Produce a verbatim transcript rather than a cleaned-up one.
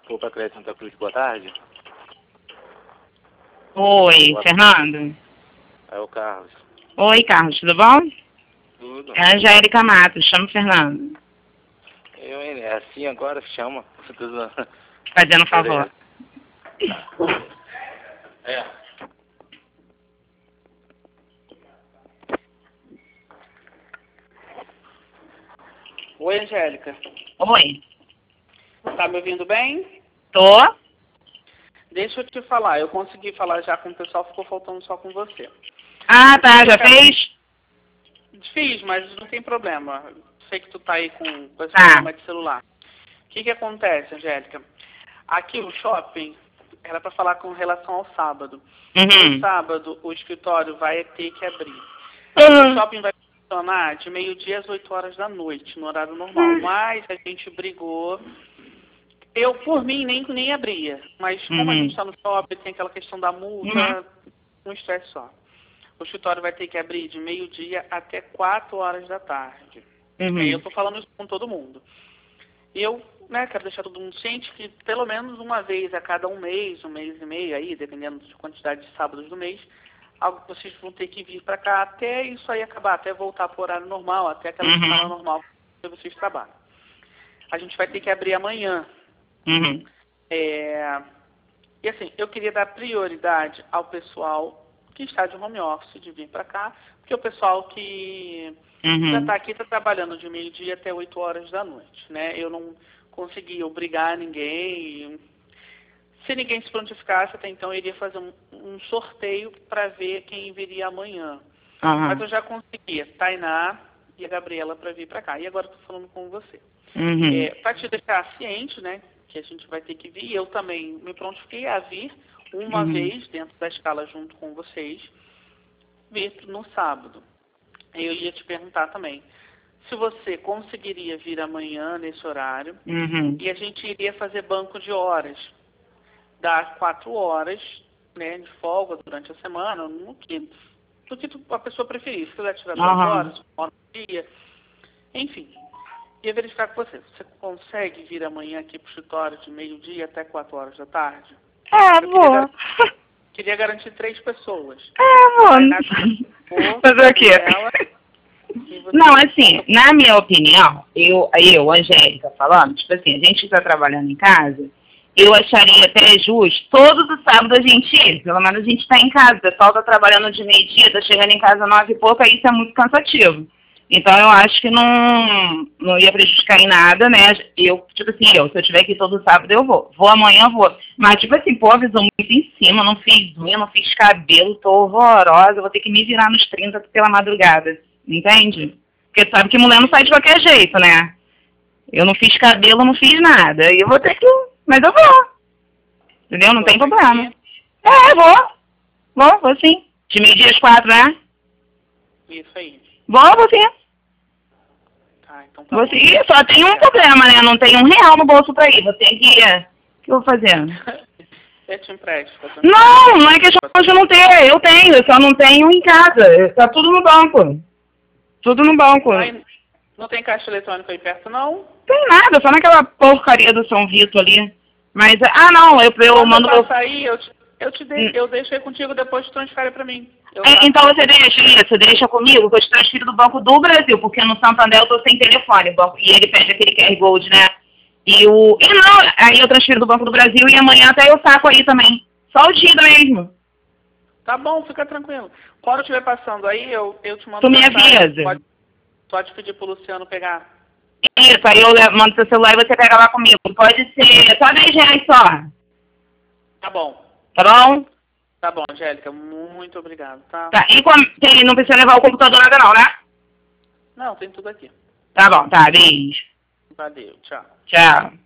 Vou pra Crédito Santa Cruz, boa tarde. Oi, boa Fernando. É o Carlos. Oi, Carlos, tudo bom? Tudo. É a Angélica Matos, chama o Fernando. Eu, hein? É assim agora, chama. Fazendo um favor. É. Oi, Angélica. Oi. Tá me ouvindo bem? Tô? Deixa eu te falar, eu consegui falar já com o pessoal, ficou faltando só com você. Ah, tá, já fez? Fiz, mas não tem problema. Sei que tu tá aí com, com esse Tá. problema de celular. O que que acontece, Angélica? Aqui o shopping era para falar com relação ao sábado. Uhum. No sábado, o escritório vai ter que abrir. Uhum. O shopping vai funcionar de meio-dia às oito horas da noite, no horário normal. Uhum. Mas a gente brigou. Eu, por mim, nem, nem abria. Mas como Uhum. a gente está no shopping, tem aquela questão da multa, um estresse só. O escritório vai ter que abrir de meio-dia até quatro horas da tarde. Uhum. E eu estou falando isso com todo mundo. E eu, né, quero deixar todo mundo ciente que pelo menos uma vez a cada um mês, um mês e meio aí, dependendo da quantidade de sábados do mês, algo que vocês vão ter que vir para cá até isso aí acabar, até voltar para o horário normal, até aquela Uhum. semana normal que vocês trabalham. A gente vai ter que abrir amanhã. Uhum. É... E assim, eu queria dar prioridade ao pessoal que está de home office, de vir para cá, porque o pessoal que Uhum. já está aqui está trabalhando de meio-dia até oito horas da noite, né? Eu não consegui obrigar ninguém. Se ninguém se prontificasse até então, eu iria fazer um, um sorteio para ver quem viria amanhã. Uhum. Mas eu já consegui a Tainá e a Gabriela para vir para cá. E agora estou falando com você. Uhum. É, para te deixar ciente, né, que a gente vai ter que vir, eu também me prontifiquei a vir uma Uhum. vez dentro da escala junto com vocês, vir no sábado. Eu ia te perguntar também se você conseguiria vir amanhã nesse horário Uhum. e a gente iria fazer banco de horas, dar quatro horas, né, de folga durante a semana, no que, no que tu, a pessoa preferir. Se quiser tirar duas Uhum. horas, uma hora por dia, enfim. Ia verificar com você. Você consegue vir amanhã aqui para o escritório de meio-dia até quatro horas da tarde? É, Eu vou. queria, gar queria garantir três pessoas. É, vou. Tainá, Fazer o quê? Gabriela, e você. Não, assim, na minha opinião, eu, eu, Angélica, falando, tipo assim, a gente que tá trabalhando em casa, eu acharia até justo todos os sábados a gente ir, pelo menos a gente tá em casa, o pessoal tá trabalhando de meio-dia, tá chegando em casa nove e pouco, aí isso é muito cansativo. Então eu acho que não, não ia prejudicar em nada, né? Eu, tipo assim, eu, se eu tiver aqui todo sábado, eu vou. Vou amanhã, vou. Mas, tipo assim, pô, avisou muito em cima, não fiz unha, não fiz cabelo, tô horrorosa, vou ter que me virar nos trinta pela madrugada. Entende? Porque sabe que mulher não sai de qualquer jeito, né? Eu não fiz cabelo, não fiz nada. E eu vou ter que... Mas eu vou. Entendeu? Não tem problema. É, vou. Vou, vou sim. De meio-dia às quatro, né? Isso aí. Vou, vou sim. Tá, então tá Vou bom. sim. Só tem um problema, né? Não tem um real no bolso pra ir. Vou ter que... O que eu vou fazer? Eu te empresto. Tá Não, não é questão de eu não ter. Eu tenho, eu só não tenho em casa. Tá tudo no banco. Tudo no banco. Aí, não tem caixa eletrônico aí perto, não? Tem nada, só naquela porcaria do São Vito ali. Mas, ah não, eu, eu Quando mando eu meu... passar aí, eu te, eu te dei, Hum. eu deixei contigo, depois tu transfere pra mim. Eu É, faço. então você deixa isso, deixa comigo, que eu te transfiro do Banco do Brasil, porque no Santander eu tô sem telefone, banco, e ele pede aquele Q R Gold, né? E o... E não, aí eu transfiro do Banco do Brasil e amanhã até eu saco aí também. Só o dia mesmo. Tá bom, fica tranquilo. Quando eu estiver passando aí, eu, eu te mando Tu me mensagem. avisa. Pode, pode pedir pro Luciano pegar. Isso, aí eu levo- mando seu celular e você pega lá comigo. Pode ser só dez reais só. Tá bom. Tá bom? Tá bom, Angélica. Muito obrigado, tá? Tá, e como, tem, não precisa levar o computador nada não, né? Não, tem tudo aqui. Tá bom, tá, beijo. Valeu, tchau. Tchau.